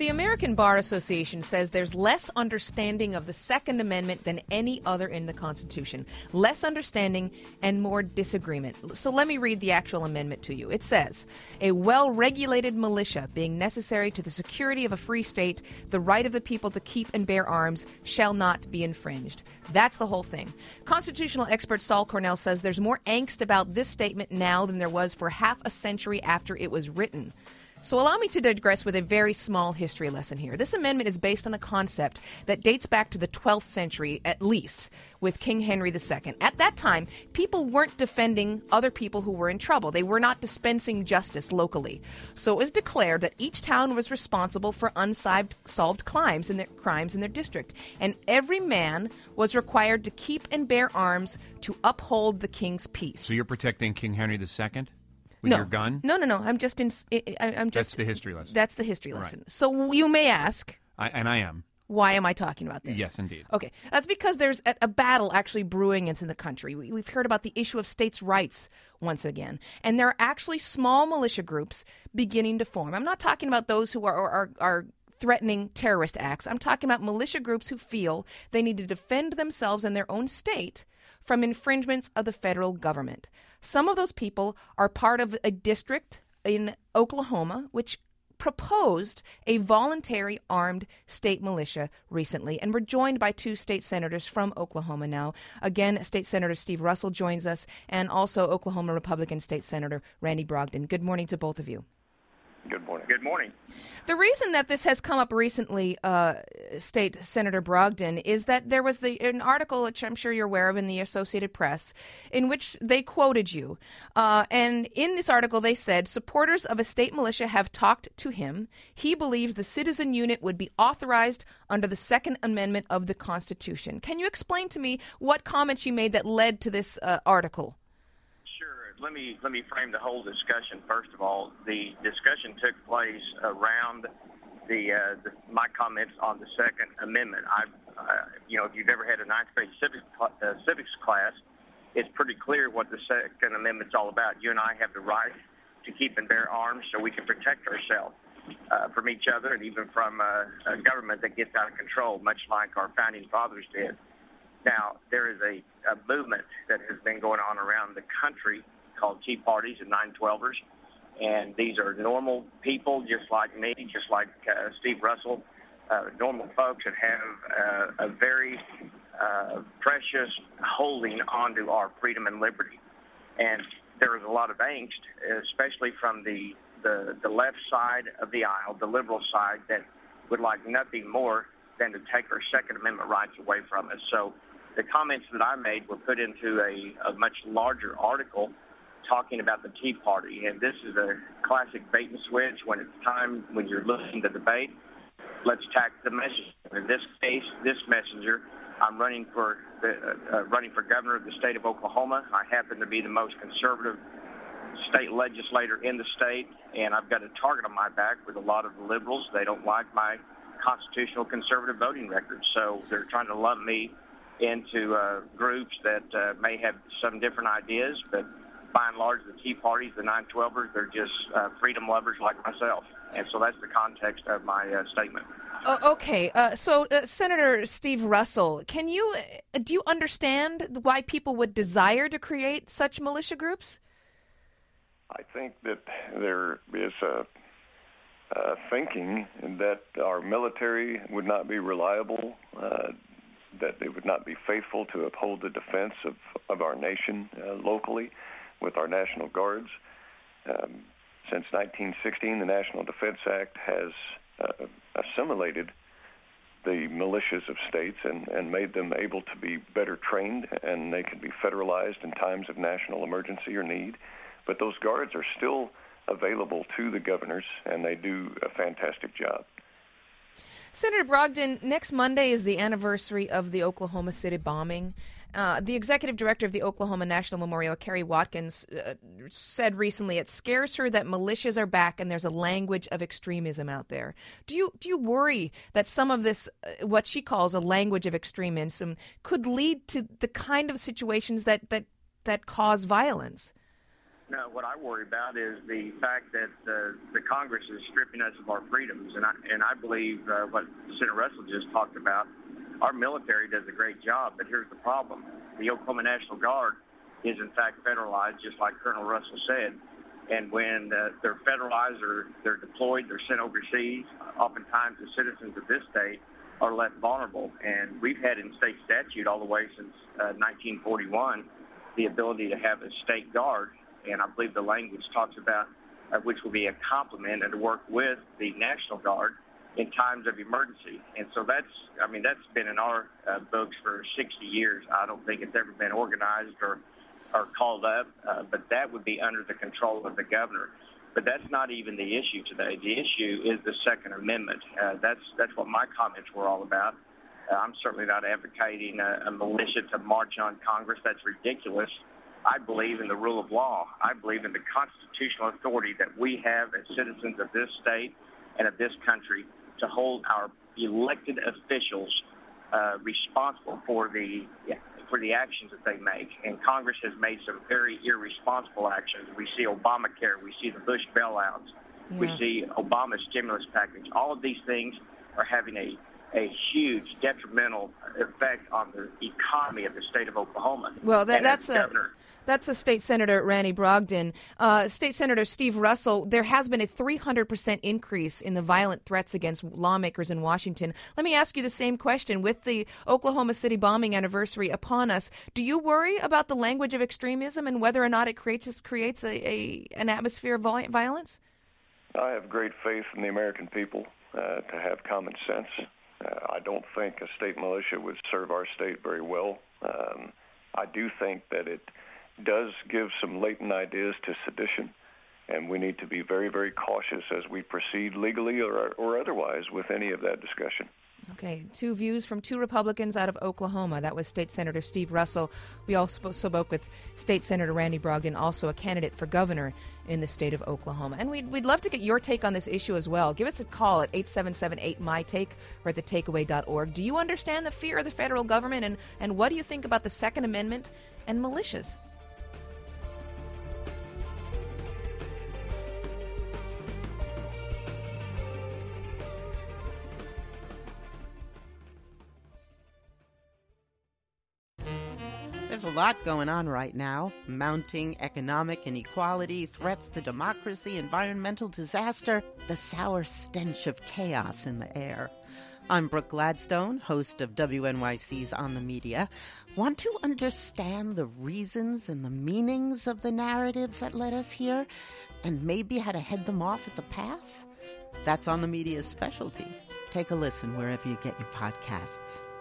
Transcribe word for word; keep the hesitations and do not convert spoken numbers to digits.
The American Bar Association says there's less understanding of the Second Amendment than any other in the Constitution. Less understanding and more disagreement. So let me read the actual amendment to you. It says, a well-regulated militia being necessary to the security of a free state, the right of the people to keep and bear arms shall not be infringed. That's the whole thing. Constitutional expert Saul Cornell says there's more angst about this statement now than there was for half a century after it was written. So allow me to digress with a very small history lesson here. This amendment is based on a concept that dates back to the twelfth century, at least, with King Henry the Second. At that time, people weren't defending other people who were in trouble. They were not dispensing justice locally. So it was declared that each town was responsible for unsolved solved crimes in their crimes in their district, and every man was required to keep and bear arms to uphold the king's peace. So you're protecting King Henry the Second? With no. your gun? No, no, no. I'm just in. I, I'm just. That's the history lesson. That's the history lesson. Right. So you may ask. I, and I am. Why am I talking about this? Yes, indeed. Okay, that's because there's a, a battle actually brewing in the country. We, we've heard about the issue of states' rights once again, and there are actually small militia groups beginning to form. I'm not talking about those who are are, are threatening terrorist acts. I'm talking about militia groups who feel they need to defend themselves and their own state from infringements of the federal government. Some of those people are part of a district in Oklahoma which proposed a voluntary armed state militia recently, and we're joined by two state senators from Oklahoma now. Again, State Senator Steve Russell joins us, and also Oklahoma Republican State Senator Randy Brogdon. Good morning to both of you. Good morning. Good morning. The reason that this has come up recently, uh, State Senator Brogdon, is that there was the, an article, which I'm sure you're aware of, in the Associated Press, in which they quoted you. Uh, and in this article, they said, supporters of a state militia have talked to him. He believes the citizen unit would be authorized under the Second Amendment of the Constitution. Can you explain to me what comments you made that led to this uh, article? Let me let me frame the whole discussion. First of all, the discussion took place around the, uh, the my comments on the Second Amendment. I, uh, you know, if you've ever had a ninth grade civics uh, civics class, it's pretty clear what the Second Amendment's all about. You and I have the right to keep and bear arms so we can protect ourselves uh, from each other and even from uh, a government that gets out of control, much like our founding fathers did. Now, there is a, a movement that has been going on around the country called Tea Parties and nine twelvers, and these are normal people just like me, just like uh, Steve Russell, uh, normal folks that have uh, a very uh, precious holding onto our freedom and liberty. And there is a lot of angst, especially from the, the, the left side of the aisle, the liberal side, that would like nothing more than to take our Second Amendment rights away from us. So the comments that I made were put into a, a much larger article talking about the Tea Party, and this is a classic bait and switch. When it's time, when you're listening to debate, let's attack the messenger. In this case, this messenger, I'm running for the, uh, running for governor of the state of Oklahoma. I happen to be the most conservative state legislator in the state, and I've got a target on my back with a lot of the liberals. They don't like my constitutional conservative voting record, so they're trying to lump me into uh, groups that uh, may have some different ideas, but by and large, the Tea Parties, the nine twelvers, they're just uh, freedom lovers like myself. And so that's the context of my uh, statement. Uh, okay. Uh, so, uh, Senator Steve Russell, can you, uh, do you understand why people would desire to create such militia groups? I think that there is a, a thinking that our military would not be reliable, uh, that they would not be faithful to uphold the defense of, of our nation uh, locally, with our National Guards. Um, since nineteen sixteen, the National Defense Act has uh, assimilated the militias of states and, and made them able to be better trained, and they can be federalized in times of national emergency or need. But those guards are still available to the governors, and they do a fantastic job. Senator Brogdon, next Monday is the anniversary of the Oklahoma City bombing. Uh, the executive director of the Oklahoma National Memorial, Kerry Watkins, uh, said recently it scares her that militias are back and there's a language of extremism out there. Do you do you worry that some of this, uh, what she calls a language of extremism, could lead to the kind of situations that, that, that cause violence? No, what I worry about is the fact that uh, the Congress is stripping us of our freedoms, and I, and I believe uh, what Senator Russell just talked about. Our military does a great job, but here's the problem. The Oklahoma National Guard is, in fact, federalized, just like Colonel Russell said. And when uh, they're federalized or they're deployed, they're sent overseas, oftentimes the citizens of this state are left vulnerable. And we've had in state statute all the way since uh, nineteen forty-one the ability to have a state guard. And I believe the language talks about uh, which will be a complement and to work with the National Guard in times of emergency. And so that's, I mean, that's been in our uh, books for sixty years. I don't think it's ever been organized or, or called up, uh, but that would be under the control of the governor. But that's not even the issue today. The issue is the Second Amendment. Uh, that's that's what my comments were all about. Uh, I'm certainly not advocating a, a militia to march on Congress. That's ridiculous. I believe in the rule of law. I believe in the constitutional authority that we have as citizens of this state and of this country to hold our elected officials uh, responsible for the yeah, for the actions that they make. And Congress has made some very irresponsible actions. We see Obamacare. We see the Bush bailouts. Yeah. We see Obama's stimulus package. All of these things are having a a huge detrimental effect on the economy of the state of Oklahoma. Well, that, that's a... Governor, That's a State Senator Randy Brogdon. Uh, State Senator Steve Russell, there has been a three hundred percent increase in the violent threats against lawmakers in Washington. Let me ask you the same question. With the Oklahoma City bombing anniversary upon us, do you worry about the language of extremism and whether or not it creates creates a, a an atmosphere of violence? I have great faith in the American people uh, to have common sense. Uh, I don't think a state militia would serve our state very well. Um, I do think that it does give some latent ideas to sedition, and we need to be very, very cautious as we proceed legally or, or otherwise with any of that discussion. Okay, two views from two Republicans out of Oklahoma. That was State Senator Steve Russell. We also spoke with State Senator Randy Brogdon, also a candidate for governor in the state of Oklahoma. And we'd, we'd love to get your take on this issue as well. Give us a call at eight seven seven eight M Y Take or at the takeaway dot org. Do you understand the fear of the federal government, and, and what do you think about the Second Amendment and militias? There's a lot going on right now. Mounting economic inequality, threats to democracy, environmental disaster, the sour stench of chaos in the air. I'm Brooke Gladstone, host of W N Y C's On the Media. Want to understand the reasons and the meanings of the narratives that led us here, and maybe how to head them off at the pass? That's On the Media's specialty. Take a listen wherever you get your podcasts.